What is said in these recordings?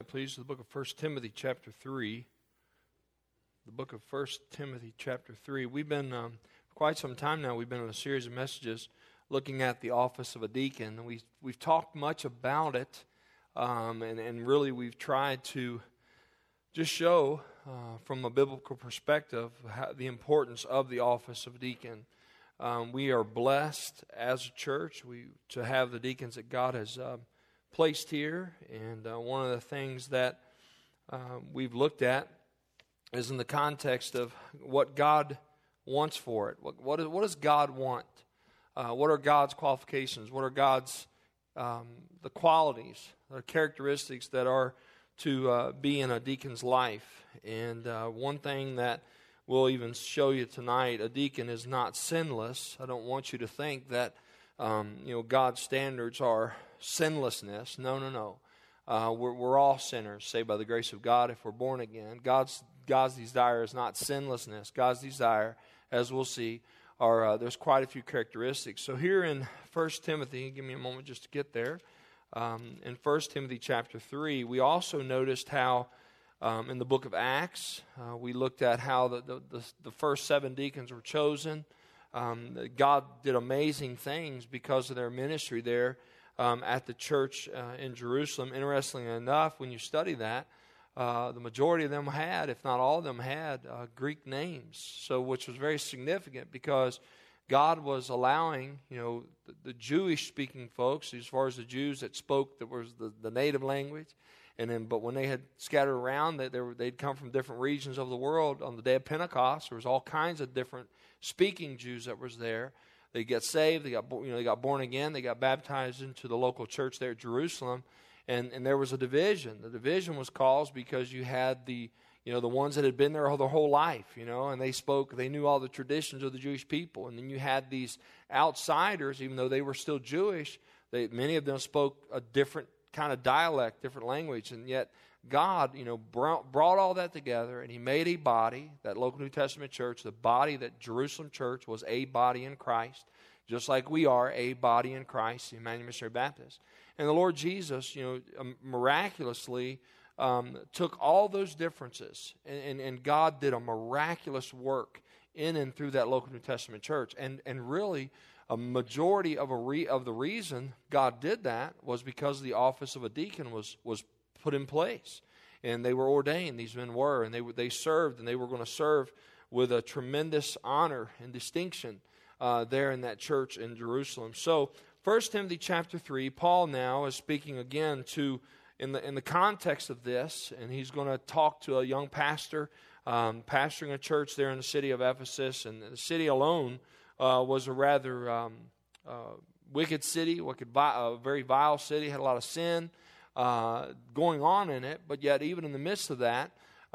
please, to the book of 1 Timothy chapter 3. The book of 1 Timothy chapter 3. We've been, for quite some time now, we've been on a series of messages looking at the office of a deacon. And we've talked much about it, and really we've tried to just show from a biblical perspective the importance of the office of deacon. We are blessed as a church to have the deacons that God has placed here, and one of the things that we've looked at is in the context of what God wants for it. What does God want? What are God's qualifications? What are God's the qualities, the characteristics that are to be in a deacon's life? And one thing that we'll even show you tonight, a deacon is not sinless. I don't want you to think that God's standards are sinlessness. No. We're all sinners, saved by the grace of God if we're born again. God's desire is not sinlessness. God's desire, as we'll see, are there's quite a few characteristics. So here in 1 Timothy, give me a moment just to get there. In 1 Timothy chapter 3, we also noticed how in the book of Acts, we looked at how the first 7 deacons were chosen. God did amazing things because of their ministry there at the church in Jerusalem. Interestingly enough, when you study that, the majority of them had, if not all of them had, Greek names. So, which was very significant because God was allowing, the Jewish-speaking folks, as far as the Jews that spoke that was the native language, but when they had scattered around, they'd come from different regions of the world. On the day of Pentecost, there was all kinds of different speaking Jews that was there. They got saved, they got born again, they got baptized into the local church there at Jerusalem, and there was a division. The division was caused because you had the ones that had been there their whole life, and they knew all the traditions of the Jewish people, and then you had these outsiders, even though they were still Jewish, many of them spoke a different kind of dialect, different language, and yet God, brought all that together, and He made a body, that local New Testament church, the body, that Jerusalem church was a body in Christ, just like we are a body in Christ, the Emmanuel Missionary Baptist. And the Lord Jesus, miraculously took all those differences, and God did a miraculous work in and through that local New Testament church. And really, a majority of the reason God did that was because the office of a deacon was put in place, and they were ordained. These men were, and they served, and they were going to serve with a tremendous honor and distinction there in that church in Jerusalem. So 1 Timothy chapter 3, Paul now is speaking again in the context of this, and he's going to talk to a young pastor pastoring a church there in the city of Ephesus. And the city alone was a rather wicked city, a very vile city, had a lot of sin going on in it, but yet even in the midst of that,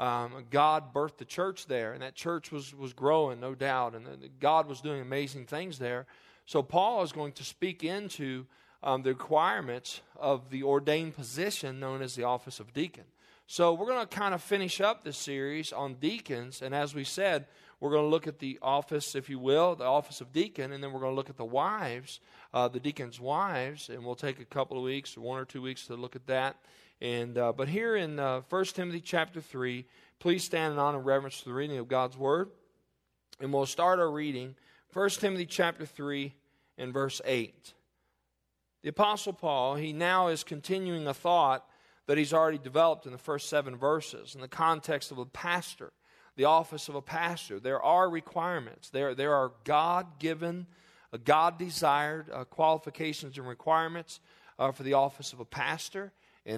God birthed the church there, and that church was growing, no doubt, and God was doing amazing things there. So Paul is going to speak into the requirements of the ordained position known as the office of deacon. So we're going to kind of finish up this series on deacons, and as we said, we're going to look at the office, if you will, the office of deacon, and then we're going to look at the wives, the deacons' wives, and we'll take a couple of weeks, 1 or 2 weeks to look at that. And but here in 1 Timothy chapter 3, please stand in honor and reverence to the reading of God's Word. And we'll start our reading, 1 Timothy chapter 3 and verse 8. The Apostle Paul, he now is continuing a thought that he's already developed in the first 7 verses in the context of a pastor. The office of a pastor. There are requirements. There are God-given, God-desired qualifications and requirements for the office of a pastor. And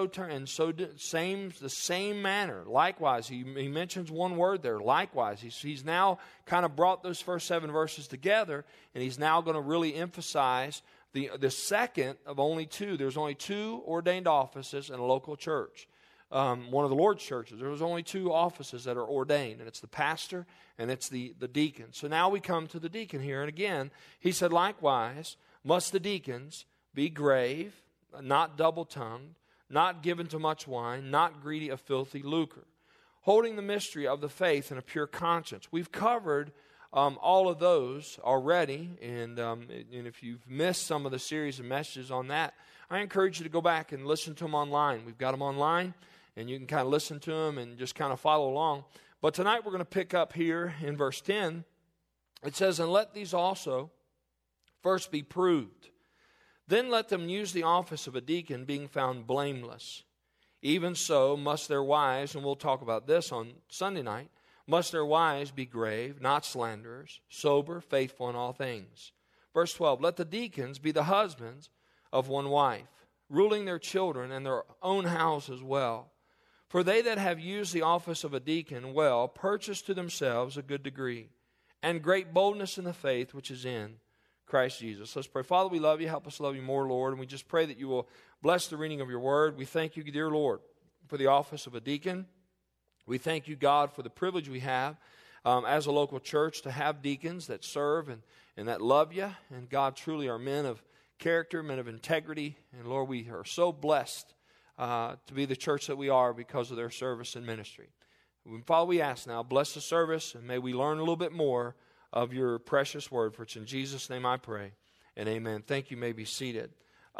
the same manner, likewise, he mentions one word there, likewise. He's now kind of brought those first 7 verses together, and he's now going to really emphasize the second of only 2. There's only 2 ordained offices in a local church. One of the Lord's churches, there was only 2 offices that are ordained, and it's the pastor and it's the deacon. So now we come to the deacon here, and again, he said, likewise, must the deacons be grave, not double-tongued, not given to much wine, not greedy of filthy lucre, holding the mystery of the faith in a pure conscience. We've covered all of those already. And if you've missed some of the series of messages on that, I encourage you to go back and listen to them online. We've got them online, and you can kind of listen to them and just kind of follow along. But tonight we're going to pick up here in verse 10. It says, "And let these also first be proved. Then let them use the office of a deacon, being found blameless. Even so must their wives," and we'll talk about this on Sunday night, "must their wives be grave, not slanderers, sober, faithful in all things." Verse 12, "Let the deacons be the husbands of one wife, ruling their children and their own houses well. For they that have used the office of a deacon well purchase to themselves a good degree, and great boldness in the faith which is in Christ Jesus." Let's pray. Father, we love you. Help us love you more, Lord. And we just pray that you will bless the reading of your word. We thank you, dear Lord, for the office of a deacon. We thank you, God, for the privilege we have as a local church to have deacons that serve and that love you. And God, truly are men of character, men of integrity. And Lord, we are so blessed to be the church that we are because of their service and ministry. Father, we ask now, bless the service, and may we learn a little bit more of your precious word. For it's in Jesus' name I pray, and amen. Thank you. You may be seated.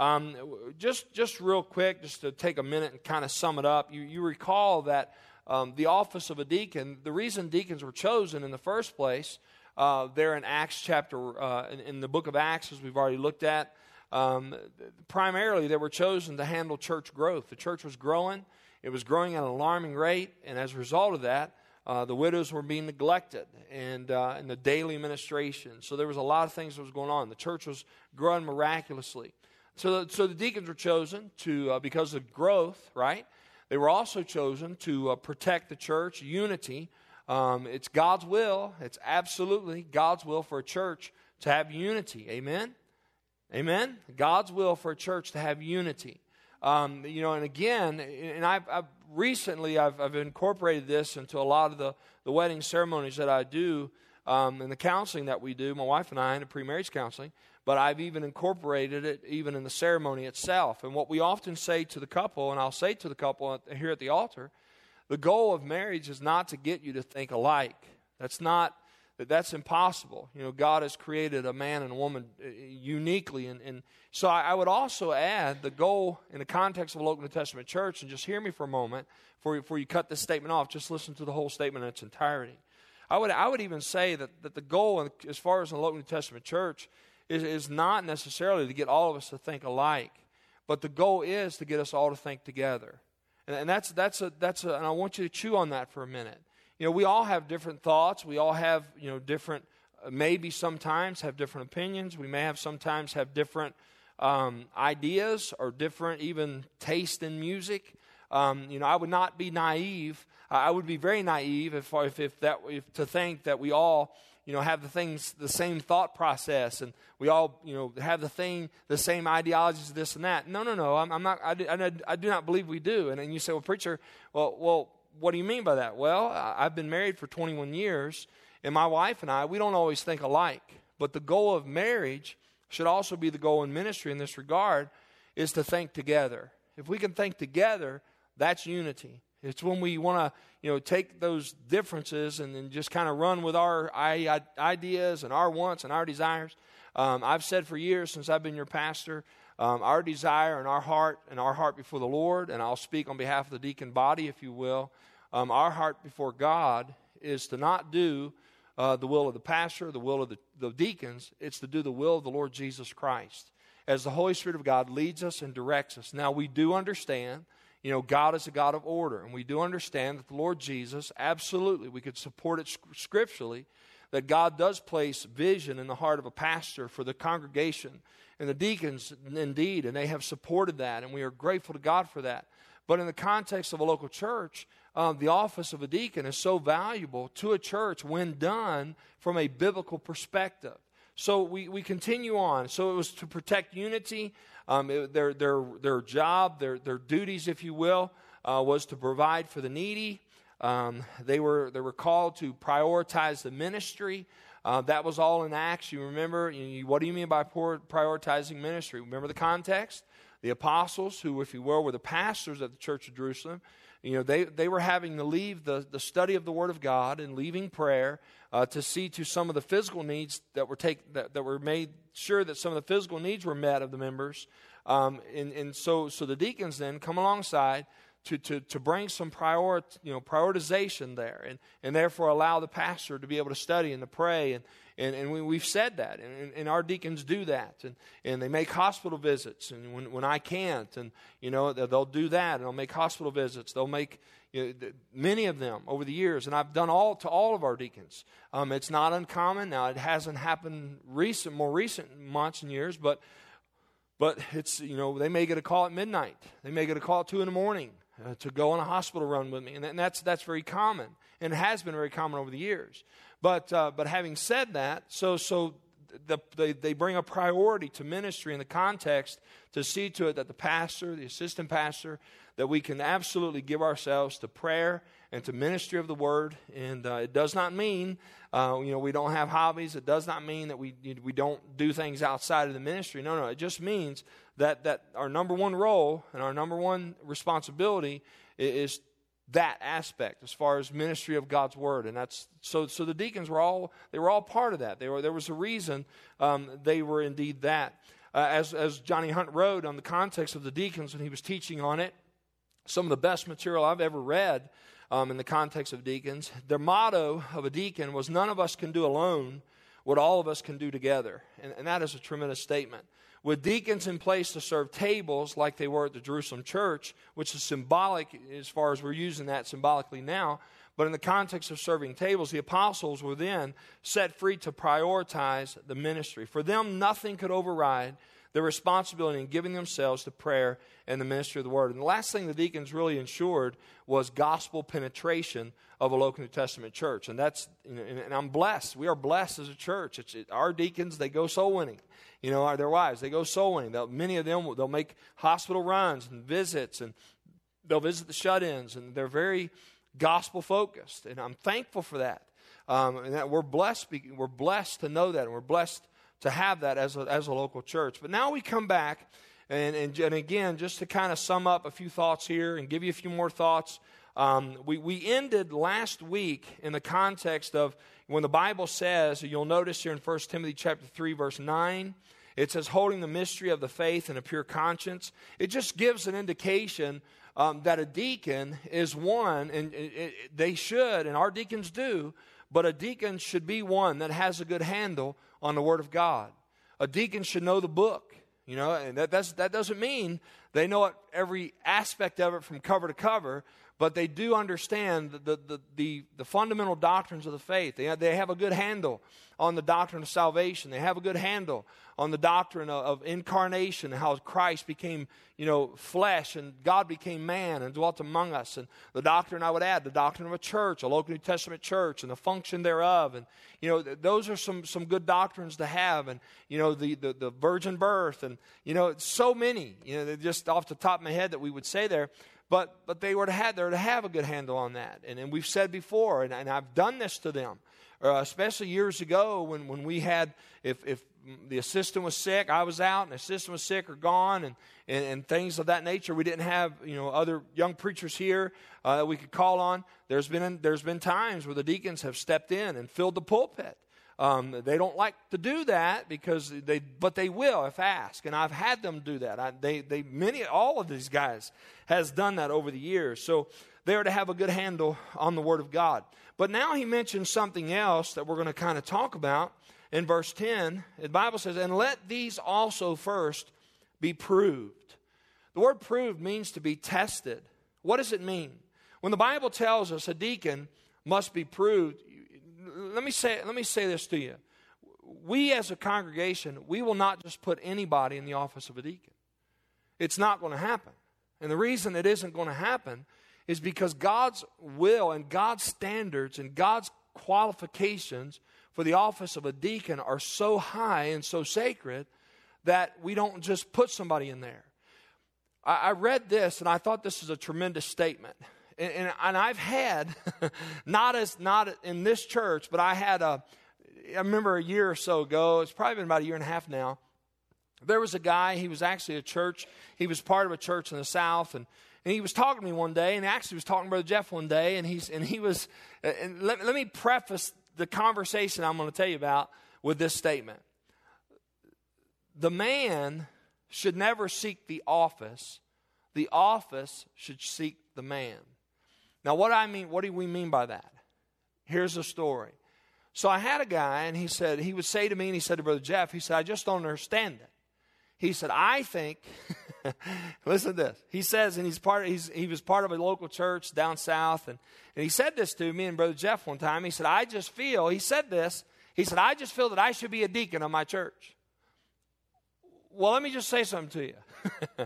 Just real quick, just to take a minute and kind of sum it up. You recall that the office of a deacon, the reason deacons were chosen in the first place, there in Acts chapter, in the book of Acts, as we've already looked at, primarily they were chosen to handle church growth. The church was growing. It was growing at an alarming rate, and as a result of that, the widows were being neglected and in the daily administration. So there was a lot of things that was going on. The church was growing miraculously. So the deacons were chosen to because of growth, right? They were also chosen to protect the church, unity. It's God's will. It's absolutely God's will for a church to have unity. Amen? Amen? God's will for a church to have unity. And again, and I've recently incorporated this into a lot of the wedding ceremonies that I do, and the counseling that we do, my wife and I, in the pre-marriage counseling, but I've even incorporated it even in the ceremony itself. And what we often say to the couple, and I'll say to the couple here at the altar, the goal of marriage is not to get you to think alike. That's impossible. God has created a man and a woman uniquely. And so I would also add the goal in the context of a local New Testament church, and just hear me for a moment before you cut this statement off. Just listen to the whole statement in its entirety. I would even say that the goal, as far as a local New Testament church, is not necessarily to get all of us to think alike, but the goal is to get us all to think together. And that's and I want you to chew on that for a minute. We all have different thoughts. We all have, different, maybe sometimes have different opinions. We may have sometimes have different ideas or different even taste in music. I would not be naive. I would be very naive if to think that we all, have the same thought process, and we all, have the same ideologies, this and that. No. I'm not. I do not believe we do. And you say, well, preacher, well. What do you mean by that? Well, I've been married for 21 years, and my wife and I, we don't always think alike. But the goal of marriage should also be the goal in ministry in this regard, is to think together. If we can think together, that's unity. It's when we want to, take those differences and then just kind of run with our ideas and our wants and our desires. I've said for years since I've been your pastor, our desire and our heart before the Lord, and I'll speak on behalf of the deacon body, if you will, our heart before God is to not do the will of the pastor, the will of the deacons. It's to do the will of the Lord Jesus Christ, as the Holy Spirit of God leads us and directs us. Now, we do understand, God is a God of order, and we do understand that the Lord Jesus, absolutely, we could support it scripturally, that God does place vision in the heart of a pastor for the congregation and the deacons, indeed, and they have supported that, and we are grateful to God for that. But in the context of a local church, the office of a deacon is so valuable to a church when done from a biblical perspective. So we continue on. So it was to protect unity. Their job, their duties, if you will, was to provide for the needy. They were called to prioritize the ministry. That was all in Acts. You remember, what do you mean by prioritizing ministry? Remember the context? The apostles, who, if you will, were the pastors of the church of Jerusalem, they were having to leave the study of the Word of God and leaving prayer to see to some of the physical needs that were made sure that some of the physical needs were met of the members. So the deacons then come alongside to bring some prioritization there, and therefore allow the pastor to be able to study and to pray, and we've said that, and our deacons do that, and they make hospital visits, and when I can't, and they'll do that, and they'll make hospital visits. They'll make many of them over the years, and I've done to all of our deacons. It's not uncommon. Now, it hasn't happened more recent months and years, but it's they may get a call at midnight. They may get a call at 2 a.m. To go on a hospital run with me, and that's very common, and it has been very common over the years. But having said that, they bring a priority to ministry in the context to see to it that the pastor, the assistant pastor, that we can absolutely give ourselves to prayer and to ministry of the Word. And it does not mean we don't have hobbies. It does not mean that we don't do things outside of the ministry. No. It just means that our number one role and our number one responsibility is that aspect as far as ministry of God's Word. And that's so the deacons were all part of that. There was a reason they were indeed that. As Johnny Hunt wrote on the context of the deacons when he was teaching on it, some of the best material I've ever read in the context of deacons. Their motto of a deacon was, "None of us can do alone what all of us can do together." And that is a tremendous statement. With deacons in place to serve tables like they were at the Jerusalem church, which is symbolic as far as we're using that symbolically now, but in the context of serving tables, the apostles were then set free to prioritize the ministry. For them, nothing could override their responsibility in giving themselves to prayer and the ministry of the Word. And the last thing the deacons really ensured was gospel penetration of a local New Testament church. And that's, and I'm blessed. We are blessed as a church. Our deacons, they go soul winning. Their wives, they go soul winning. Many of them, they'll make hospital runs and visits, and they'll visit the shut-ins, and they're very gospel focused. And I'm thankful for that. And that we're blessed to know that, and we're blessed to have that as a local church. But now we come back, and again, just to kind of sum up a few thoughts here and give you a few more thoughts. We ended last week in the context of when the Bible says, you'll notice here in 1 Timothy chapter 3, verse 9, it says, holding the mystery of the faith in a pure conscience. It just gives an indication that a deacon is one, and they should, and our deacons do, but a deacon should be one that has a good handle on the Word of God. A deacon should know the book, and that doesn't mean they know every aspect of it from cover to cover, but they do understand the fundamental doctrines of the faith. They have a good handle on the doctrine of salvation. They have a good handle on the doctrine of incarnation, and how Christ became, flesh, and God became man and dwelt among us. And the doctrine, I would add, the doctrine of a church, a local New Testament church, and the function thereof. And, those are some good doctrines to have. And, the virgin birth, and, so many, just off the top of my head that we would say there. But they were to have a good handle on that. And we've said before, and I've done this to them, especially years ago when we had, if the assistant was sick, I was out, and the assistant was sick or gone, and things of that nature. We didn't have other young preachers here that we could call on. There's been times where the deacons have stepped in and filled the pulpit. They don't like to do that but they will if asked, and I've had them do that. All of these guys has done that over the years. So they are to have a good handle on the Word of God. But now he mentions something else that we're going to kind of talk about in verse 10. The Bible says, "And let these also first be proved." The word "proved" means to be tested. What does it mean? When the Bible tells us a deacon must be proved, let me say this to you. We as a congregation, we will not just put anybody in the office of a deacon. It's not going to happen. And the reason it isn't going to happen is because God's will and God's standards and God's qualifications for the office of a deacon are so high and so sacred that we don't just put somebody in there. I read this, and I thought this is a tremendous statement. And I've had, not in this church, but I remember a year or so ago, it's probably been about a year and a half now, There was a guy, he was actually he was part of a church in the South, and he was talking to me one day, and actually was talking to Brother Jeff one day, and let me preface the conversation I'm going to tell you about with this statement. The man should never seek the office should seek the man. Now what do we mean by that? Here's the story. So I had a guy, and he would say to me, and he said to Brother Jeff, he said, I just don't understand it. He said, I think, listen to this. He says, and he was part of a local church down south, and he said this to me and Brother Jeff one time. He said, I just feel that I should be a deacon of my church. Well, let me just say something to you.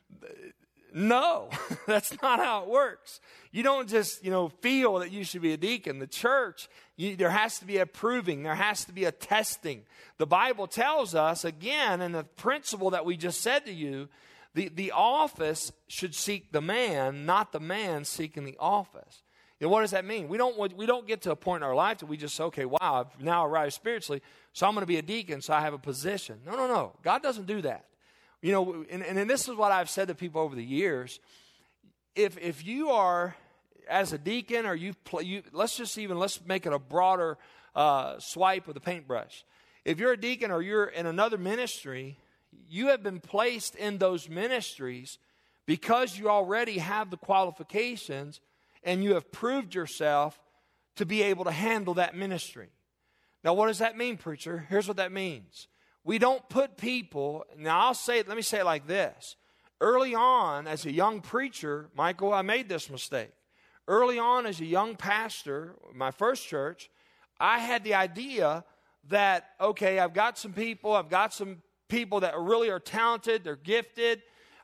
No, that's not how it works. You don't just, feel that you should be a deacon. The church, there has to be a proving. There has to be a testing. The Bible tells us, again, in the principle that we just said to you, the office should seek the man, not the man seeking the office. What does that mean? We don't get to a point in our life that we just say, okay, wow, I've now arrived spiritually, so I'm going to be a deacon, so I have a position. No. God doesn't do that. And this is what I've said to people over the years. If you are, as a deacon, or let's make it a broader swipe with a paintbrush. If you're a deacon or you're in another ministry, you have been placed in those ministries because you already have the qualifications and you have proved yourself to be able to handle that ministry. Now, what does that mean, preacher? Here's what that means. We don't put people, now let me say it like this. Early on, as a young preacher, Michael, I made this mistake. Early on, as a young pastor, my first church, I had the idea that, okay, I've got some people that really are talented, they're gifted.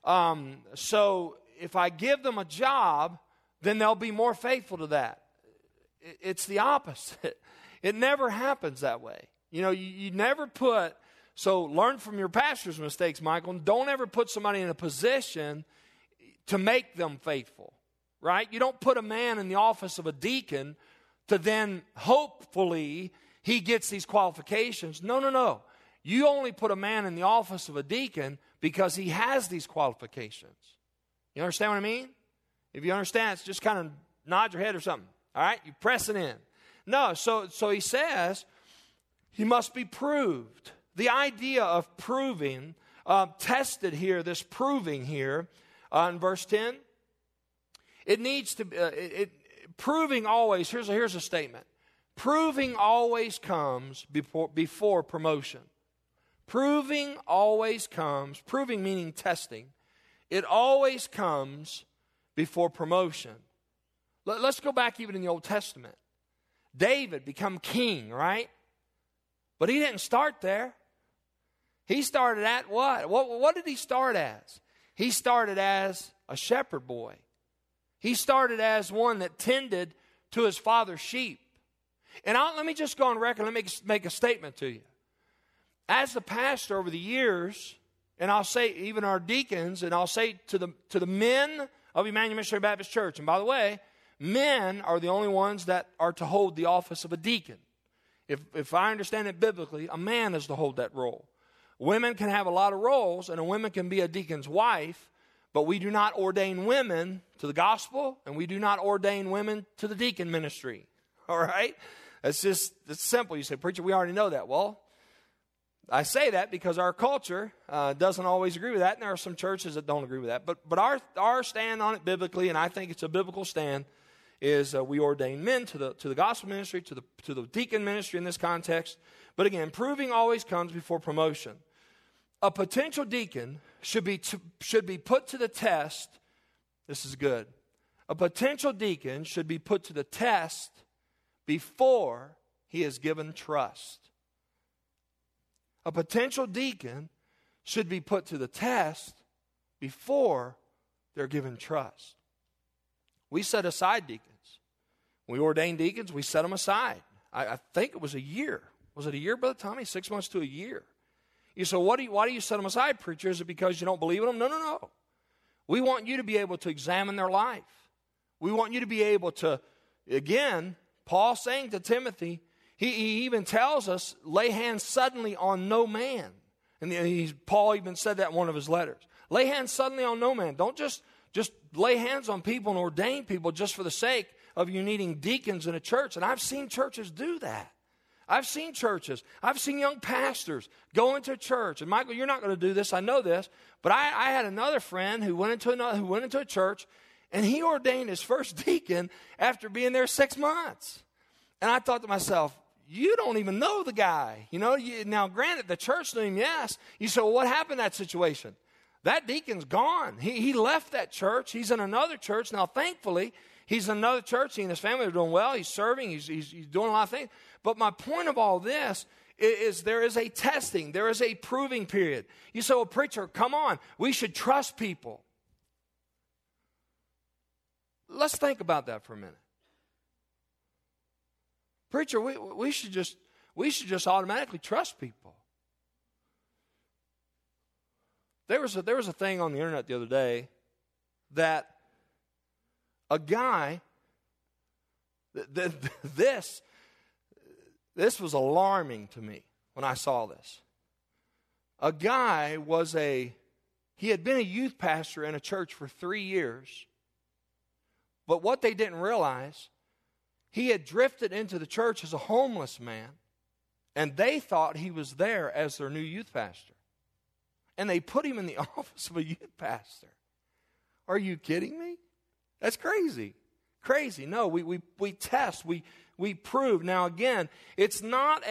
So if I give them a job, then they'll be more faithful to that. It's the opposite. It never happens that way. You never put... So learn from your pastor's mistakes, Michael. Don't ever put somebody in a position to make them faithful, right? You don't put a man in the office of a deacon to then hopefully he gets these qualifications. No. You only put a man in the office of a deacon because he has these qualifications. You understand what I mean? If you understand, it's just kind of nod your head or something. All right? You press it in. No, so he says he must be proved. The idea of proving, tested here, this proving here in verse 10, it needs to, proving always, here's a statement. Proving always comes before promotion. Proving always comes, proving meaning testing, it always comes before promotion. Let's go back even in the Old Testament. David become king, right? But he didn't start there. He started at what? What did he start as? He started as a shepherd boy. He started as one that tended to his father's sheep. And let me just go on record. Let me make a statement to you. As the pastor over the years, and I'll say even our deacons, and I'll say to the men of Emmanuel Missionary Baptist Church, and by the way, men are the only ones that are to hold the office of a deacon. If I understand it biblically, a man is to hold that role. Women can have a lot of roles, and a woman can be a deacon's wife, but we do not ordain women to the gospel, and we do not ordain women to the deacon ministry. All right? It's simple. You say, preacher, we already know that. Well, I say that because our culture doesn't always agree with that, and there are some churches that don't agree with that. But our stand on it biblically, and I think it's a biblical stand, is we ordain men to the gospel ministry, to the deacon ministry in this context. But again, proving always comes before promotion. A potential deacon should be put to the test. This is good. A potential deacon should be put to the test before he is given trust. A potential deacon should be put to the test before they're given trust. We set aside deacons. We ordain deacons, we set them aside. I think it was a year. Was it a year, Brother Tommy? 6 months to a year. You say, why do you set them aside, preacher? Is it because you don't believe in them? No. We want you to be able to examine their life. We want you to be able to, again, Paul saying to Timothy, he even tells us, lay hands suddenly on no man. And Paul even said that in one of his letters. Lay hands suddenly on no man. Don't just lay hands on people and ordain people just for the sake of you needing deacons in a church. And I've seen churches do that. I've seen young pastors go into a church. And Michael, you're not going to do this. I know this. But I had another friend who went into a church, and he ordained his first deacon after being there 6 months. And I thought to myself, you don't even know the guy. Now granted, the church knew him, yes. You say, well, what happened in that situation? That deacon's gone. He left that church. He's in another church. Now, thankfully, he's in another church. He and his family are doing well. He's serving. He's doing a lot of things. But my point of all this is there is a testing. There is a proving period. You say, well, preacher, come on. We should trust people. Let's think about that for a minute. Preacher, we should just automatically trust people. There was a thing on the internet the other day that a guy, this was alarming to me when I saw this. A guy he had been a youth pastor in a church for 3 years, but what they didn't realize, he had drifted into the church as a homeless man, and they thought he was there as their new youth pastor. And they put him in the office of a youth pastor. Are you kidding me? That's crazy. Crazy. No, we test, we prove. Now again, it's not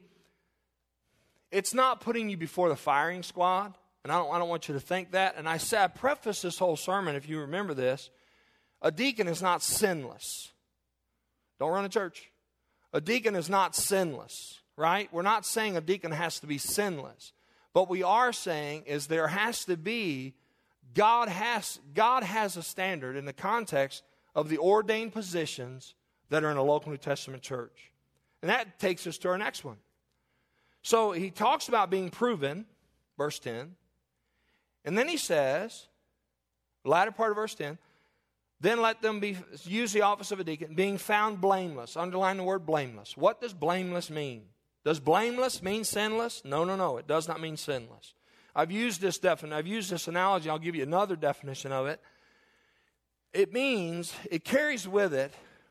putting you before the firing squad, and I don't want you to think that. And I preface this whole sermon, if you remember this, a deacon is not sinless. Don't run a church. A deacon is not sinless, right? We're not saying a deacon has to be sinless. But we are saying is there has to be, God has a standard in the context of the ordained positions that are in a local New Testament church. And that takes us to our next one. So he talks about being proven, verse 10. And then he says, the latter part of verse 10, then let them use the office of a deacon, being found blameless. Underline the word blameless. What does blameless mean? Does blameless mean sinless? No. It does not mean sinless. I've used this analogy. I'll give you another definition of it. It means, it carries with it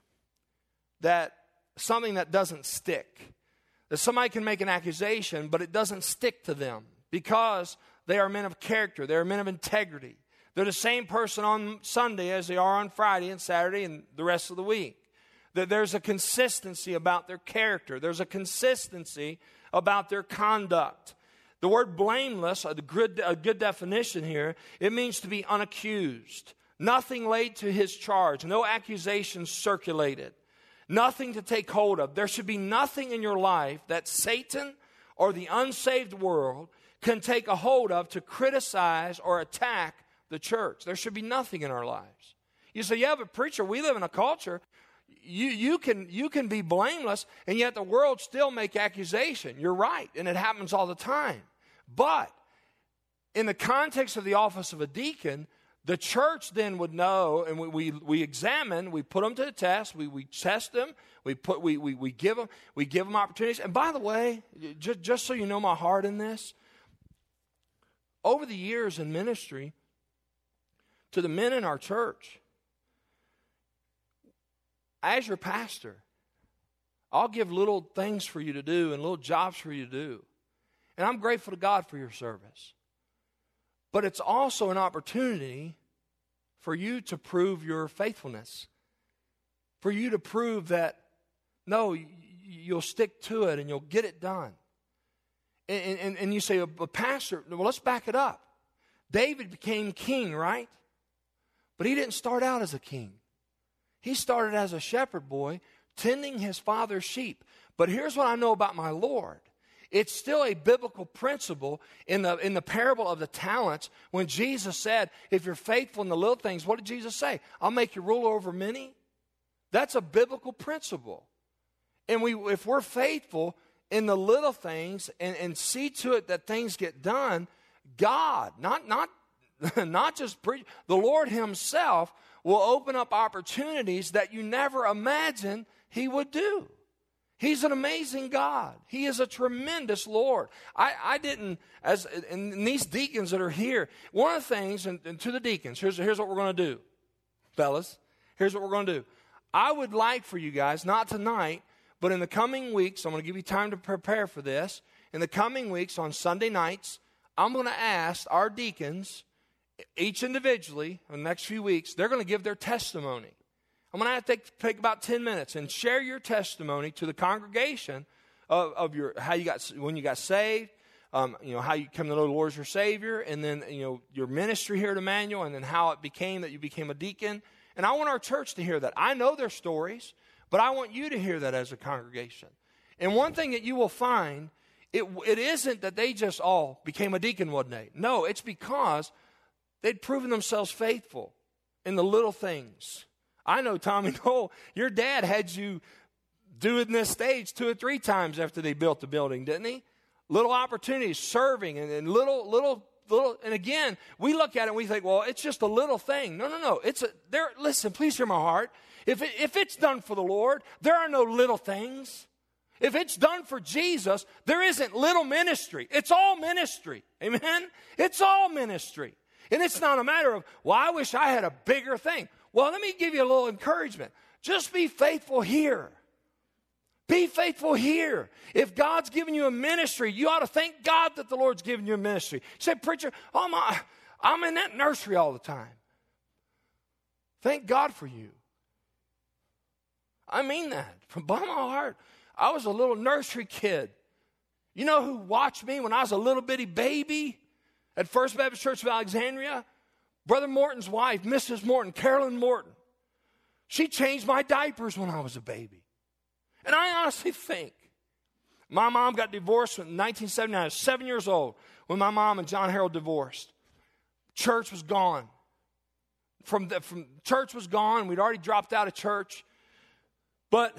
that something that doesn't stick. That somebody can make an accusation, but it doesn't stick to them because they are men of character. They are men of integrity. They're the same person on Sunday as they are on Friday and Saturday and the rest of the week. That there's a consistency about their character. There's a consistency about their conduct. The word blameless, a good definition here, it means to be unaccused. Nothing laid to his charge. No accusations circulated. Nothing to take hold of. There should be nothing in your life that Satan or the unsaved world can take a hold of to criticize or attack the church. There should be nothing in our lives. You say, yeah, but preacher, we live in a culture. You can be blameless, and yet the world still make accusation. You're right, and it happens all the time. But in the context of the office of a deacon, the church then would know, and we examine, we put them to the test, we test them, we give them opportunities. And by the way, just so you know my heart in this, over the years in ministry, to the men in our church, as your pastor, I'll give little things for you to do and little jobs for you to do. And I'm grateful to God for your service. But it's also an opportunity for you to prove your faithfulness. For you to prove that, no, you'll stick to it and you'll get it done. And you say, but pastor, well, let's back it up. David became king, right? But he didn't start out as a king. He started as a shepherd boy, tending his father's sheep. But here's what I know about my Lord. It's still a biblical principle in the parable of the talents when Jesus said, if you're faithful in the little things, what did Jesus say? I'll make you ruler over many. That's a biblical principle. And if we're faithful in the little things and see to it that things get done, God, not just preach, the Lord himself will open up opportunities that you never imagined he would do. He's an amazing God. He is a tremendous Lord. I didn't, and these deacons that are here, one of the things, and to the deacons, here's what we're going to do, fellas. Here's what we're going to do. I would like for you guys, not tonight, but in the coming weeks, I'm going to give you time to prepare for this. In the coming weeks, on Sunday nights, I'm going to ask our deacons, each individually, in the next few weeks, they're going to give their testimony. I'm going to have to take about 10 minutes and share your testimony to the congregation of your how you got when you got saved, how you come to know the Lord as your Savior, and then your ministry here at Emmanuel, and then how it became that you became a deacon. And I want our church to hear that. I know their stories, but I want you to hear that as a congregation. And one thing that you will find, it isn't that they just all became a deacon one day. No, it's because they'd proven themselves faithful in the little things. I know, Tommy Noel, your dad had you doing this stage 2 or 3 times after they built the building, didn't he? Little opportunities, serving, and little. And again, we look at it and we think, well, it's just a little thing. No. Listen, please hear my heart. If it's done for the Lord, there are no little things. If it's done for Jesus, there isn't little ministry. It's all ministry. Amen? It's all ministry. And it's not a matter of, well, I wish I had a bigger thing. Well, let me give you a little encouragement. Just be faithful here. Be faithful here. If God's given you a ministry, you ought to thank God that the Lord's given you a ministry. You say, preacher, I'm in that nursery all the time. Thank God for you. I mean that from bottom of my heart. I was a little nursery kid. You know who watched me when I was a little bitty baby at First Baptist Church of Alexandria? Brother Morton's wife, Mrs. Morton, Carolyn Morton. She changed my diapers when I was a baby. And I honestly think, my mom got divorced in 1979. I was 7 years old when my mom and John Harold divorced. Church was gone. From church was gone. We'd already dropped out of church. But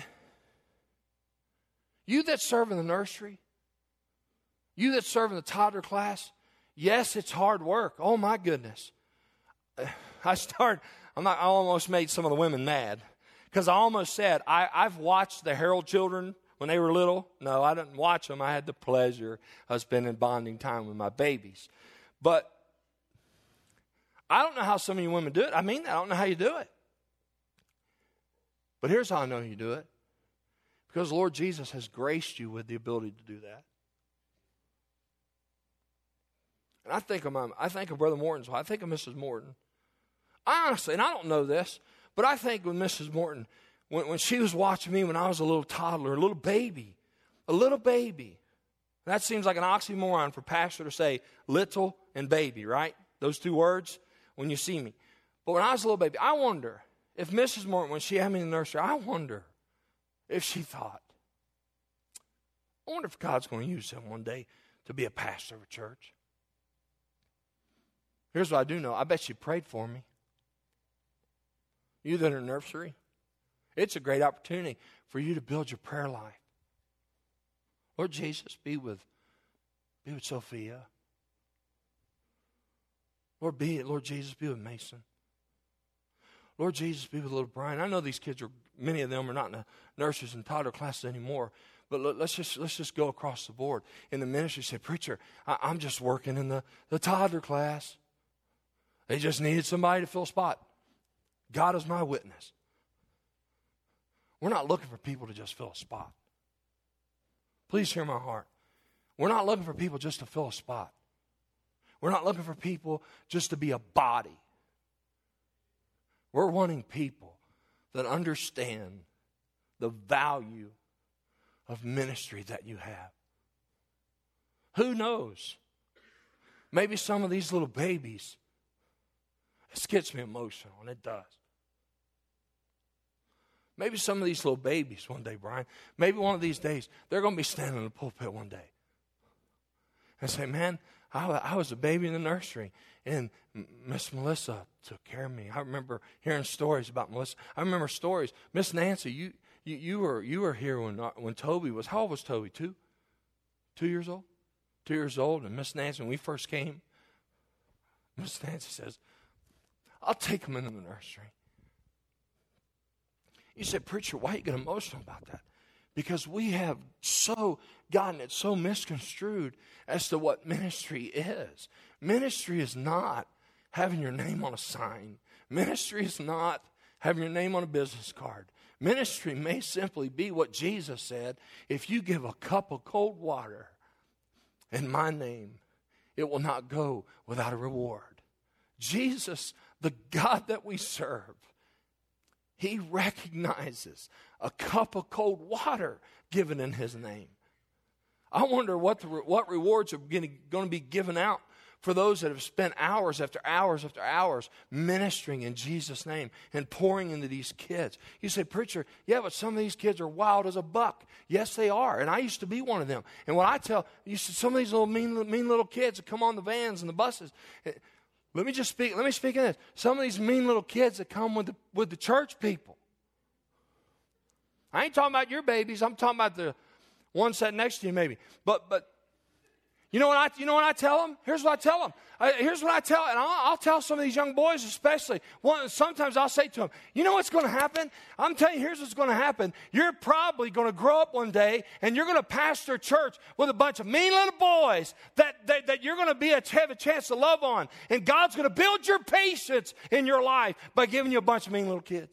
you that serve in the nursery, you that serve in the toddler class, yes, it's hard work. Oh, my goodness. I almost made some of the women mad because I almost said, I've watched the Harold children when they were little. No, I didn't watch them. I had the pleasure of spending bonding time with my babies. But I don't know how some of you women do it. I mean, I don't know how you do it. But here's how I know you do it. Because the Lord Jesus has graced you with the ability to do that. And I think of Brother Morton's wife. I think of Mrs. Morton. Honestly, and I don't know this, but I think with Mrs. Morton, when she was watching me when I was a little toddler, a little baby. That seems like an oxymoron for pastor to say little and baby, right? Those 2 words when you see me. But when I was a little baby, I wonder if Mrs. Morton, when she had me in the nursery, I wonder if she thought, I wonder if God's going to use him one day to be a pastor of a church. Here's what I do know. I bet she prayed for me. You that are in nursery, it's a great opportunity for you to build your prayer life. Lord Jesus, be with Sophia. Lord Jesus, be with Mason. Lord Jesus, be with little Brian. I know these kids many of them are not in the nurseries and toddler classes anymore. But let's just go across the board. In the ministry, say, preacher, I'm just working in the toddler class. They just needed somebody to fill a spot. God is my witness. We're not looking for people to just fill a spot. Please hear my heart. We're not looking for people just to fill a spot. We're not looking for people just to be a body. We're wanting people that understand the value of ministry that you have. Who knows? Maybe some of these little babies, this gets me emotional, and it does. Maybe some of these little babies one day, Brian, maybe one of these days, they're going to be standing in the pulpit one day and say, man, I was a baby in the nursery, and Miss Melissa took care of me. I remember hearing stories about Melissa. I remember stories. Miss Nancy, you were here when Toby was, how old was Toby? 2 years old? 2 years old, and Miss Nancy, when we first came, Miss Nancy says, I'll take him into the nursery. You said, preacher, why you get emotional about that? Because we have so gotten it so misconstrued as to what ministry is. Ministry is not having your name on a sign. Ministry is not having your name on a business card. Ministry may simply be what Jesus said: if you give a cup of cold water in my name, it will not go without a reward. Jesus, the God that we serve, he recognizes a cup of cold water given in his name. I wonder what rewards are going to be given out for those that have spent hours after hours after hours ministering in Jesus' name and pouring into these kids. You say, preacher, yeah, but some of these kids are wild as a buck. Yes, they are. And I used to be one of them. And what I tell you, some of these little mean little kids that come on the vans and the buses. Let me speak in this. Some of these mean little kids that come with the church people. I ain't talking about your babies. I'm talking about the one sitting next to you, maybe. But you know what I tell them? Here's what I tell them. And I'll tell some of these young boys especially. Sometimes I'll say to them, you know what's going to happen? I'm telling you, here's what's going to happen. You're probably going to grow up one day and you're going to pastor a church with a bunch of mean little boys that you're going to have a chance to love on. And God's going to build your patience in your life by giving you a bunch of mean little kids.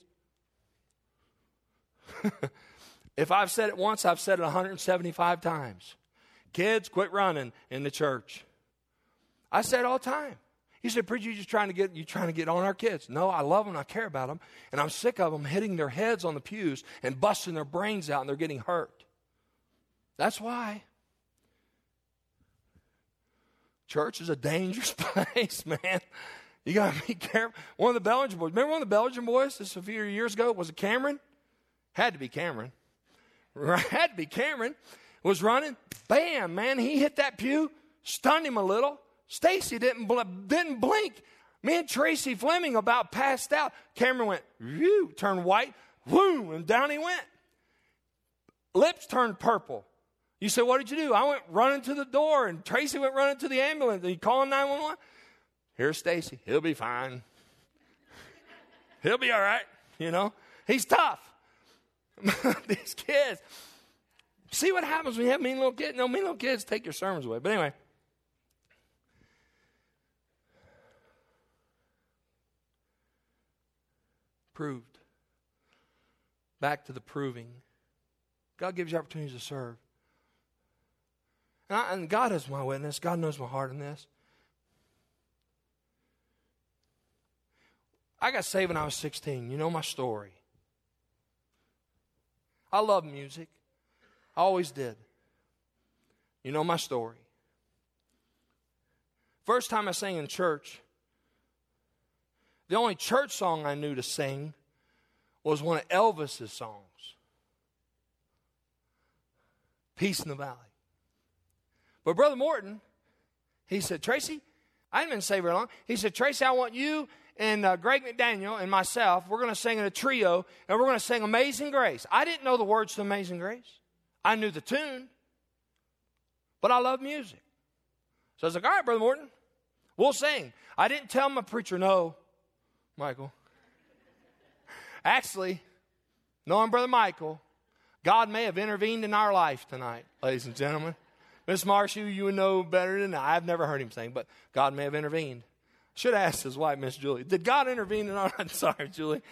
If I've said it once, I've said it 175 times. Kids, quit running in the church. I say it all the time. You say, preacher, you trying to get on our kids. No, I love them, I care about them, and I'm sick of them hitting their heads on the pews and busting their brains out, and they're getting hurt. That's why. Church is a dangerous place, man. You got to be careful. One of the Belgian boys, remember one of the Belgian boys, this a few years ago, was it Cameron? Had to be Cameron. Had to be Cameron. Was running, bam, man, he hit that pew, stunned him a little. Stacy didn't blink. Me and Tracy Fleming about passed out. Cameron went, whew, turned white, whoo, and down he went. Lips turned purple. You say, what did you do? I went running to the door, and Tracy went running to the ambulance. He called 911. Here's Stacy. He'll be fine. He'll be all right, you know. He's tough. These kids. See what happens when you have mean little kids? No, mean little kids take your sermons away. But anyway. Proved. Back to the proving. God gives you opportunities to serve. And God is my witness. God knows my heart in this. I got saved when I was 16. You know my story. I love music. I always did. You know my story. First time I sang in church, the only church song I knew to sing was one of Elvis's songs, Peace in the Valley. But Brother Morton, he said, Tracy, I hadn't been saved very long. He said, Tracy, I want you and Greg McDaniel and myself, we're going to sing in a trio, and we're going to sing Amazing Grace. I didn't know the words to Amazing Grace. I knew the tune, but I love music. So I was like, all right, Brother Morton, we'll sing. I didn't tell my preacher, no, Michael. Actually, knowing Brother Michael, God may have intervened in our life tonight, ladies and gentlemen. Miss Marshall, you would know better than I. I've never heard him sing, but God may have intervened. Should have asked his wife, Miss Julie. Did God intervene in our life? Sorry, Julie.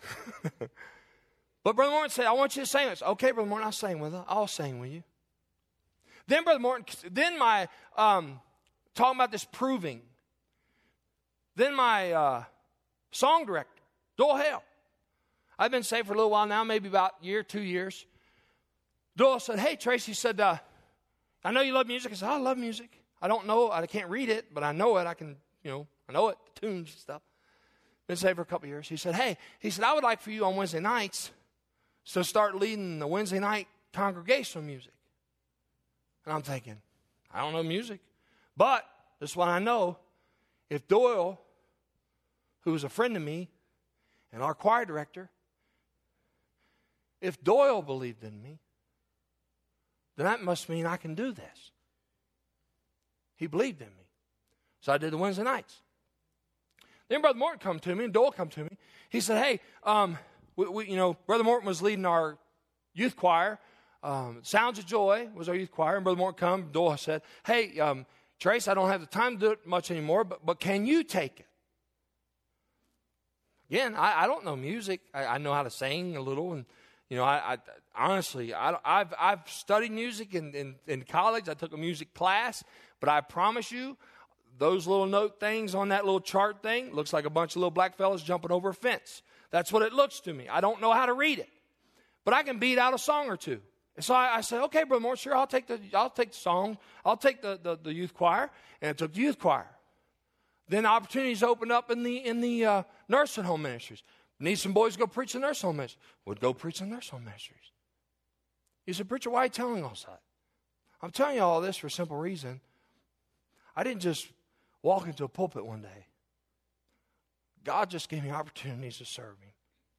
But Brother Morton said, I want you to sing this. Okay, Brother Morton, I'll sing with you. Then Brother Morton, my talking about this proving. Then my song director, Doyle Hale. I've been saved for a little while now, maybe about a year, 2 years. Doyle said, hey, Tracy, said, I know you love music. I said, I love music. I don't know, I can't read it, but I know it. I can, I know it, the tunes and stuff. Been saved for a couple of years. He said, hey, I would like for you on Wednesday nights to start leading the Wednesday night congregational music. And I'm thinking, I don't know music. But this is what I know. If Doyle, who is a friend of me and our choir director, if Doyle believed in me, then that must mean I can do this. He believed in me. So I did the Wednesday nights. Then Brother Morton come to me, and Doyle come to me. He said, hey, Brother Morton was leading our youth choir Sounds of Joy was our youth choir, and Brother Morton come. Doyle said, hey, Trace, I don't have the time to do it much anymore, but can you take it? Again, I don't know music. I know how to sing a little, and I honestly, I've studied music in college. I took a music class, but I promise you, those little note things on that little chart thing looks like a bunch of little black fellas jumping over a fence. That's what it looks to me. I don't know how to read it, but I can beat out a song or two. And so I said, okay, Brother Moore, sure, I'll take the song, I'll take the youth choir, and I took the youth choir. Then opportunities opened up in the nursing home ministries. Need some boys to go preach in nursing home ministries. Would go preach in nursing home ministries. You said, preacher, why are you telling us that? I'm telling you all this for a simple reason. I didn't just walk into a pulpit one day. God just gave me opportunities to serve Him.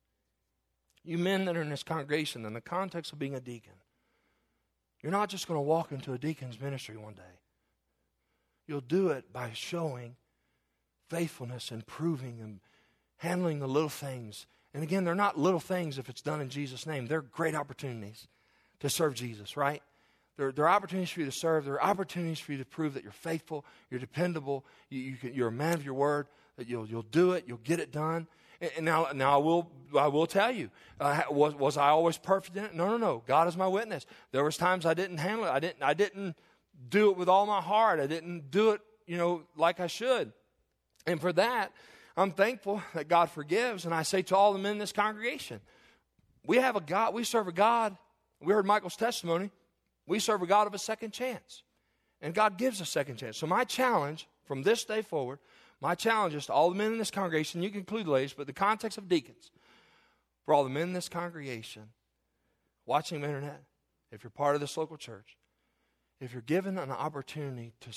You men that are in this congregation, in the context of being a deacon, you're not just going to walk into a deacon's ministry one day. You'll do it by showing faithfulness and proving and handling the little things. And again, they're not little things if it's done in Jesus' name. They're great opportunities to serve Jesus, right? There are opportunities for you to serve. There are opportunities for you to prove that you're faithful, you're dependable, you're a man of your word, that you'll do it, you'll get it done. And now I will tell you, was I always perfect in it? No. God is my witness. There was times I didn't handle it. I didn't do it with all my heart. I didn't do it, like I should. And for that, I'm thankful that God forgives. And I say to all the men in this congregation, we have a God. We serve a God. We heard Michael's testimony. We serve a God of a second chance. And God gives a second chance. So my challenge from this day forward, my challenge is to all the men in this congregation, you can include the ladies, but the context of deacons, for all the men in this congregation, watching the internet, if you're part of this local church, if you're given an opportunity to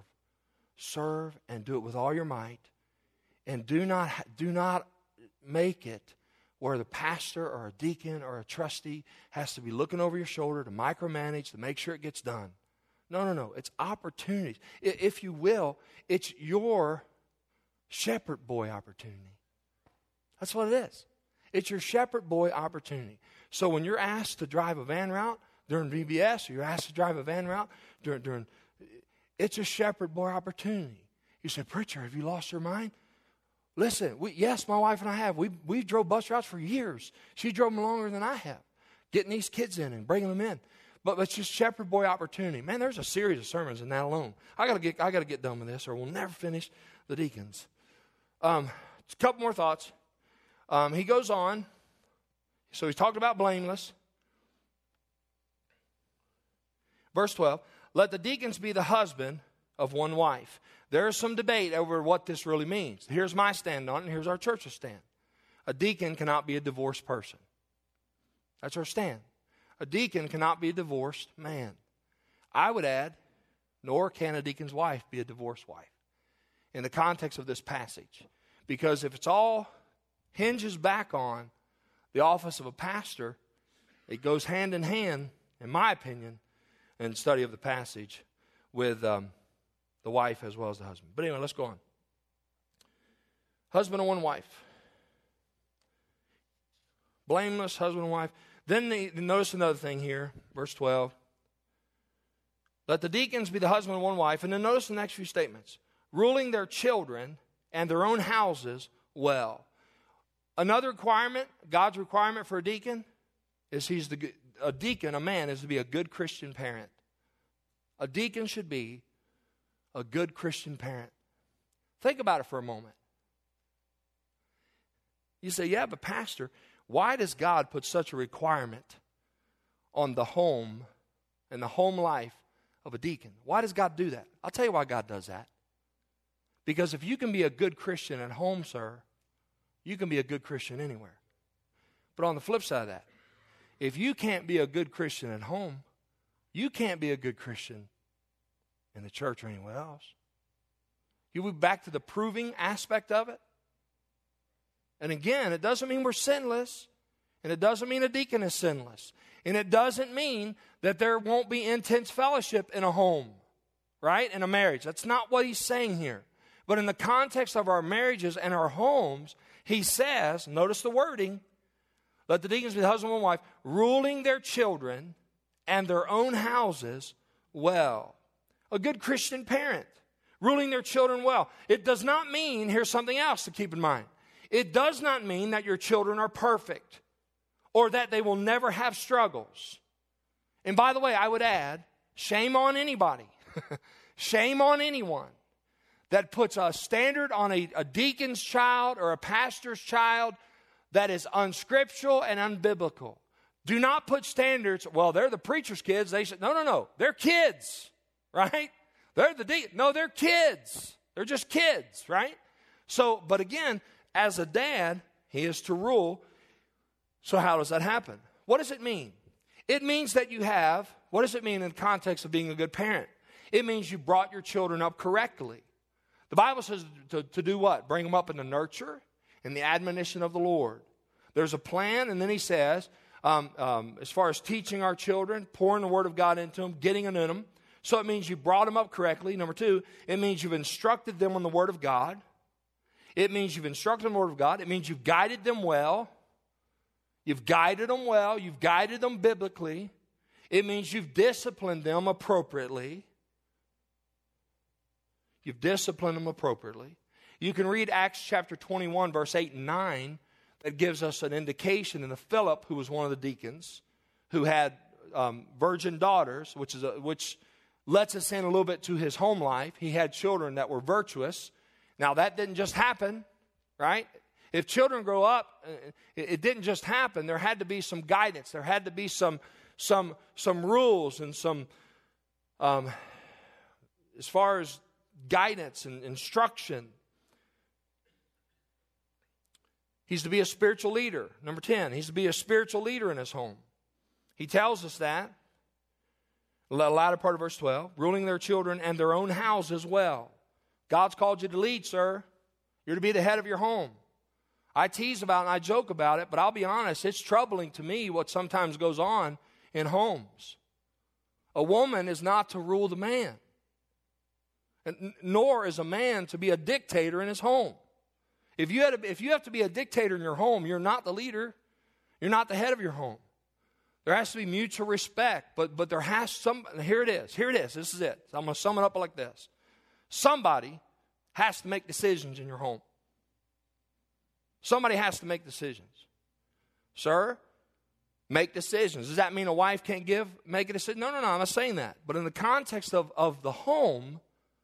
serve and do it with all your might, and do not make it where the pastor or a deacon or a trustee has to be looking over your shoulder to micromanage, to make sure it gets done. No. It's opportunities. If you will, it's your shepherd boy opportunity. That's what it is. It's your shepherd boy opportunity. So when you're asked to drive a van route during VBS, or you're asked to drive a van route during it's a shepherd boy opportunity. You say, preacher, have you lost your mind? Listen, yes, my wife and I have. We drove bus routes for years. She drove them longer than I have, getting these kids in and bringing them in. But it's just shepherd boy opportunity. Man, there's a series of sermons in that alone. I gotta get done with this, or we'll never finish the deacons. A couple more thoughts. He goes on. So he's talking about blameless. Verse 12. Let the deacons be the husband of one wife. There is some debate over what this really means. Here's my stand on it, and here's our church's stand. A deacon cannot be a divorced person. That's our stand. A deacon cannot be a divorced man. I would add, nor can a deacon's wife be a divorced wife in the context of this passage. Because if it's all hinges back on the office of a pastor, it goes hand in hand, in my opinion, in study of the passage with the wife as well as the husband. But anyway, let's go on. Husband and one wife. Blameless husband and wife. Then notice another thing here, verse 12. Let the deacons be the husband and one wife. And then notice the next few statements. Ruling their children and their own houses well. Another requirement, God's requirement for a deacon, is a deacon, a man, is to be a good Christian parent. A deacon should be a good Christian parent. Think about it for a moment. You say, yeah, but pastor, why does God put such a requirement on the home and the home life of a deacon? Why does God do that? I'll tell you why God does that. Because if you can be a good Christian at home, sir, you can be a good Christian anywhere. But on the flip side of that, if you can't be a good Christian at home, you can't be a good Christian in the church or anywhere else. You move back to the proving aspect of it. And again, it doesn't mean we're sinless. And it doesn't mean a deacon is sinless. And it doesn't mean that there won't be intense fellowship in a home, right? In a marriage. That's not what he's saying here. But in the context of our marriages and our homes, he says, notice the wording, let the deacons be the husband and wife, ruling their children and their own houses well. A good Christian parent, ruling their children well. It does not mean, here's something else to keep in mind. It does not mean that your children are perfect or that they will never have struggles. And by the way, I would add, shame on anybody, shame on anyone that puts a standard on a deacon's child or a pastor's child that is unscriptural and unbiblical. Do not put standards, well, they're the preacher's kids. They said, no, they're kids, right? They're the deacon. No, they're kids. They're just kids, right? So, but again, as a dad, he is to rule. So how does that happen? What does it mean? It means that you have, what does it mean in the context of being a good parent? It means you brought your children up correctly. The Bible says to do what? Bring them up in the nurture and the admonition of the Lord. There's a plan, and then he says, as far as teaching our children, pouring the Word of God into them, getting it in them. So it means you brought them up correctly. Number two, it means you've instructed them on the Word of God. It means you've instructed them on the Word of God. It means you've guided them well. You've guided them well. You've guided them biblically. It means you've disciplined them appropriately. You've disciplined them appropriately. You can read Acts chapter 21, verse 8 and 9. That gives us an indication in the Philip, who was one of the deacons, who had virgin daughters, which lets us in a little bit to his home life. He had children that were virtuous. Now, that didn't just happen, right? If children grow up, it didn't just happen. There had to be some guidance. There had to be some rules and some, as far as guidance and instruction. He's to be a spiritual leader. Number 10, he's to be a spiritual leader in his home. He tells us that. The latter part of verse 12, ruling their children and their own house as well. God's called you to lead, sir. You're to be the head of your home. I tease about it and I joke about it, but I'll be honest, it's troubling to me what sometimes goes on in homes. A woman is not to rule the man, nor is a man to be a dictator in his home. If you have to be a dictator in your home, you're not the leader. You're not the head of your home. There has to be mutual respect, but there has some. Here it is. This is it. So I'm going to sum it up like this. Somebody has to make decisions in your home. Somebody has to make decisions. Sir, make decisions. Does that mean a wife can't make a decision? No, I'm not saying that. But in the context of the home,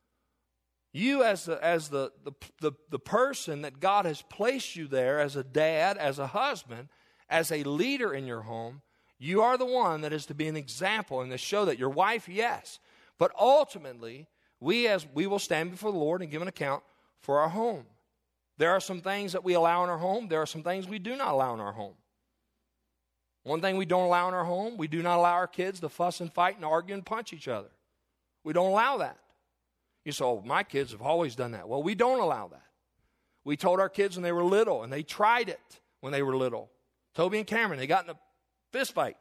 you as the person that God has placed you there, as a dad, as a husband, as a leader in your home, you are the one that is to be an example and to show that your wife, yes. But ultimately, we will stand before the Lord and give an account for our home. There are some things that we allow in our home. There are some things we do not allow in our home. One thing we don't allow in our home, we do not allow our kids to fuss and fight and argue and punch each other. We don't allow that. You say, oh, my kids have always done that. Well, we don't allow that. We told our kids when they were little, and they tried it when they were little. Toby and Cameron, they got in a fist fight.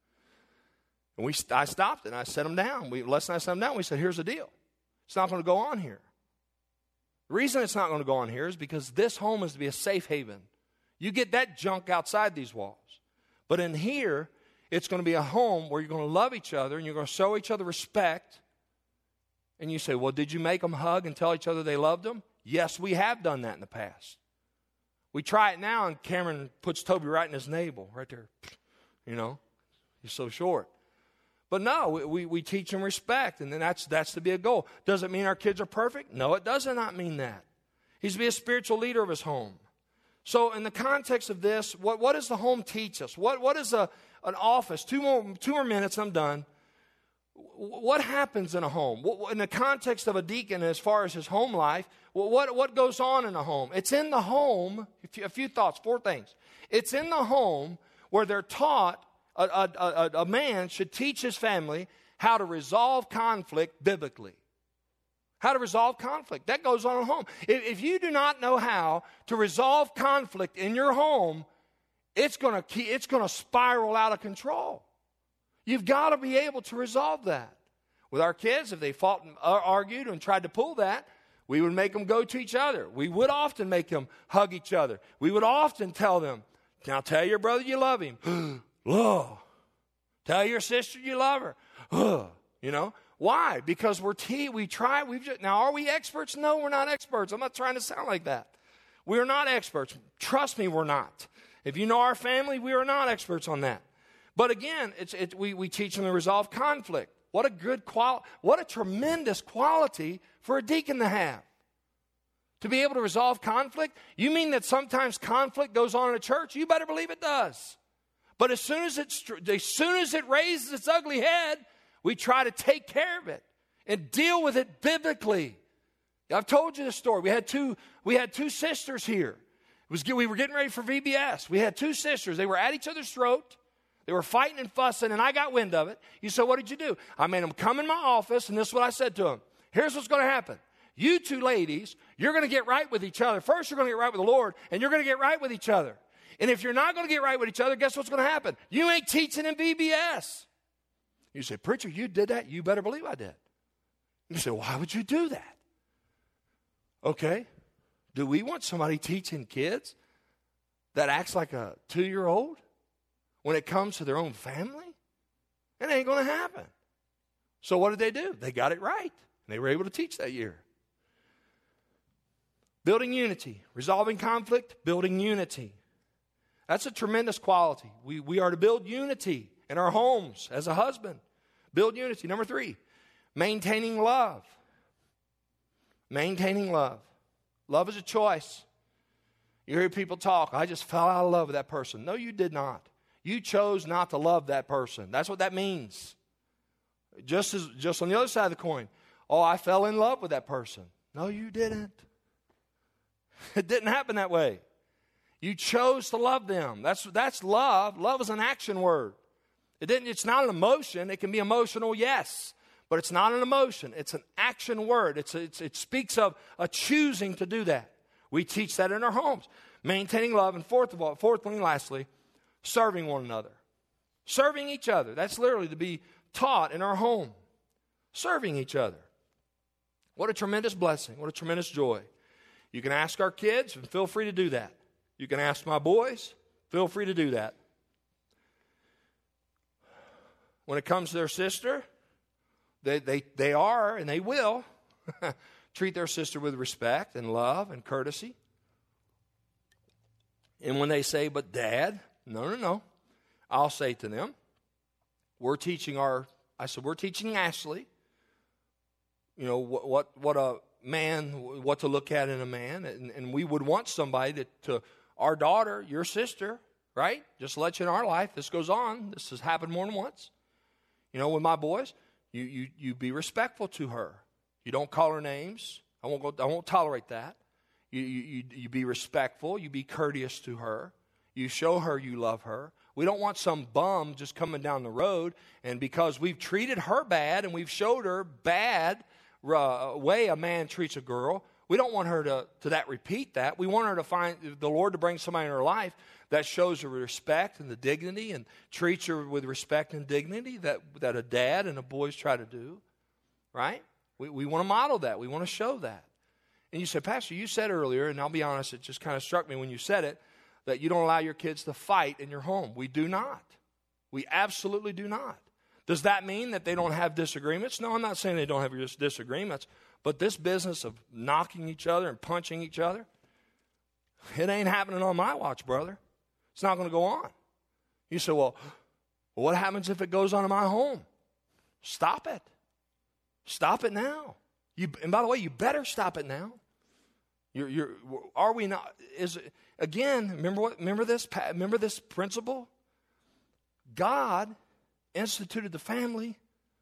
And I stopped it, and I set them down. Les and I set them down. We said, here's the deal. It's not going to go on here. The reason it's not going to go on here is because this home is to be a safe haven. You get that junk outside these walls. But in here, it's going to be a home where you're going to love each other, and you're going to show each other respect. And you say, well, did you make them hug and tell each other they loved them? Yes, we have done that in the past. We try it now, and Cameron puts Toby right in his navel, right there. You know, he's so short. But no, we teach them respect, and then that's to be a goal. Does it mean our kids are perfect? No, it does not mean that. He's to be a spiritual leader of his home. So in the context of this, what does the home teach us? What is an office? Two more minutes, I'm done. What happens in a home? In the context of a deacon, as far as his home life, what goes on in a home? It's in the home, a few thoughts, 4 things. It's in the home where they're taught, a man should teach his family how to resolve conflict biblically. How to resolve conflict. That goes on at home. If you do not know how to resolve conflict in your home, it's going to spiral out of control. You've got to be able to resolve that. With our kids, if they fought and argued and tried to pull that, we would make them go to each other. We would often make them hug each other. We would often tell them, now tell your brother you love him. Oh. Tell your sister you love her. Ugh. You know, why? Because now, are we experts? No, we're not experts. I'm not trying to sound like that. We're not experts. Trust me, we're not. If you know our family, we are not experts on that. But again, we teach them to resolve conflict. What a tremendous quality for a deacon to have. To be able to resolve conflict. You mean that sometimes conflict goes on in a church? You better believe it does. But as soon as it raises its ugly head, we try to take care of it and deal with it biblically. I've told you the story. We had two sisters here. We were getting ready for VBS. We had two sisters. They were at each other's throat. They were fighting and fussing, and I got wind of it. You said, what did you do? I made them come in my office, and this is what I said to them. Here's what's going to happen. You two ladies, you're going to get right with each other. First, you're going to get right with the Lord, and you're going to get right with each other. And if you're not going to get right with each other, guess what's going to happen? You ain't teaching in VBS. You say, preacher, you did that? You better believe I did. You say, why would you do that? Okay. Do we want somebody teaching kids that acts like a 2-year-old when it comes to their own family? It ain't going to happen. So what did they do? They got it right. And they were able to teach that year. Building unity. Resolving conflict, building unity. That's a tremendous quality. We are to build unity in our homes as a husband. Build unity. Number 3, maintaining love. Maintaining love. Love is a choice. You hear people talk, I just fell out of love with that person. No, you did not. You chose not to love that person. That's what that means. Just on the other side of the coin. Oh, I fell in love with that person. No, you didn't. It didn't happen that way. You chose to love them. That's love. Love is an action word. It's not an emotion. It can be emotional, yes. But it's not an emotion. It's an action word. It speaks of a choosing to do that. We teach that in our homes. Maintaining love. And fourthly and lastly, serving one another. Serving each other. That's literally to be taught in our home. Serving each other. What a tremendous blessing. What a tremendous joy. You can ask our kids, and feel free to do that. You can ask my boys, feel free to do that. When it comes to their sister, they are, and they will, treat their sister with respect and love and courtesy. And when they say, but Dad, no, I'll say to them, we're teaching Ashley, what a man, what to look at in a man. And we would want somebody to our daughter, your sister, right? Just to let you in our life, this goes on. This has happened more than once. With my boys, you be respectful to her. You don't call her names. I won't tolerate that. You be respectful. You be courteous to her. You show her you love her. We don't want some bum just coming down the road, and because we've treated her bad and we've showed her bad way a man treats a girl, we don't want her to repeat that. We want her to find the Lord to bring somebody in her life that shows her respect and the dignity and treats her with respect and dignity that a dad and a boys try to do, right? We want to model that. We want to show that. And you said, Pastor, you said earlier, and I'll be honest, it just kind of struck me when you said it, that you don't allow your kids to fight in your home. We do not. We absolutely do not. Does that mean that they don't have disagreements? No, I'm not saying they don't have disagreements. But this business of knocking each other and punching each other, it ain't happening on my watch, brother. It's not going to go on. You say, well, what happens if it goes on in my home? Stop it. Stop it now. And by the way, you better stop it now. Are we not? Again, remember this principle? God instituted the family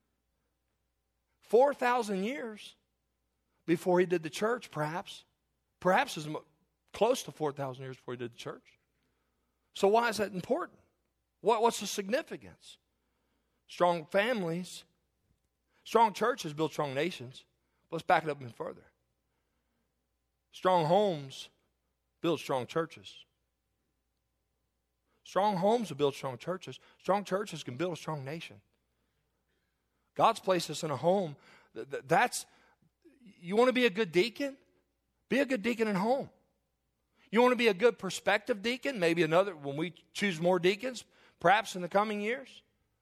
4,000 years before he did the church, perhaps as close to 4,000 years before he did the church. So why is that important? What's the significance? Strong families, strong churches build strong nations. Let's back it up even further. Strong homes build strong churches. Strong homes will build strong churches. Strong churches can build a strong nation. God's placed us in a home. You want to be a good deacon? Be a good deacon at home. You want to be a good prospective deacon? Maybe when we choose more deacons, perhaps in the coming years.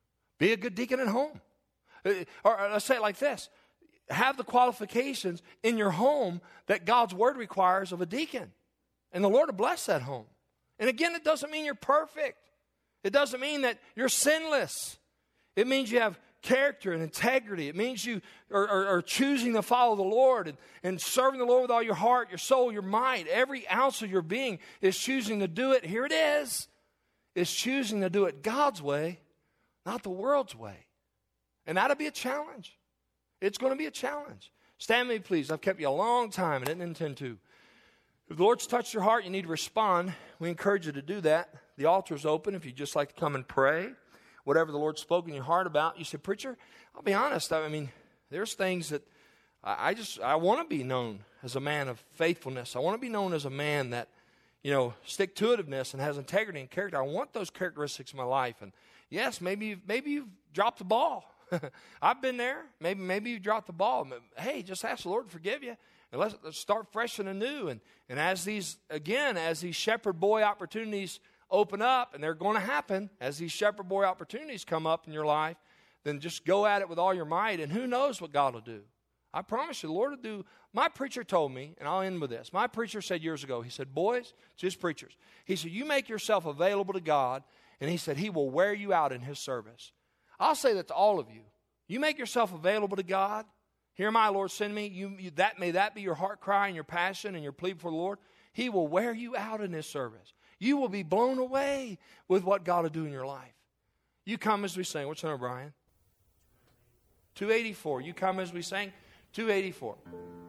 Be a good deacon at home. Or let's say it like this. Have the qualifications in your home that God's word requires of a deacon. And the Lord will bless that home. And again, it doesn't mean you're perfect. It doesn't mean that you're sinless. It means you have character and integrity. It means you are choosing to follow the Lord and serving the Lord with all your heart, your soul, your mind. Every ounce of your being is choosing to do it. Here it is. It's choosing to do it God's way, not the world's way. And that'll be a challenge. It's going to be a challenge. Stand with me, please. I've kept you a long time and didn't intend to. If the Lord's touched your heart, you need to respond. We encourage you to do that. The altar's open if you'd just like to come and pray. Whatever the Lord's spoken in your heart about. You say, preacher, I'll be honest. I mean, there's things that I want to be known as a man of faithfulness. I want to be known as a man that, stick-to-itiveness and has integrity and character. I want those characteristics in my life. And yes, maybe you've dropped the ball. I've been there. Maybe you dropped the ball. Hey, just ask the Lord to forgive you. And let's start fresh and anew. And as these shepherd boy opportunities open up, and they're going to happen, as these shepherd boy opportunities come up in your life, then just go at it with all your might, and who knows what God will do. I promise you, the Lord will do. My preacher told me, and I'll end with this. My preacher said years ago, he said, boys, it's his preachers. He said, you make yourself available to God, and he said, he will wear you out in his service. I'll say that to all of you. You make yourself available to God. Here am I, Lord, send me. May that be your heart cry and your passion and your plea for the Lord. He will wear you out in his service. You will be blown away with what God will do in your life. You come as we sing. What's the number, Brian? 284. You come as we sing. 284.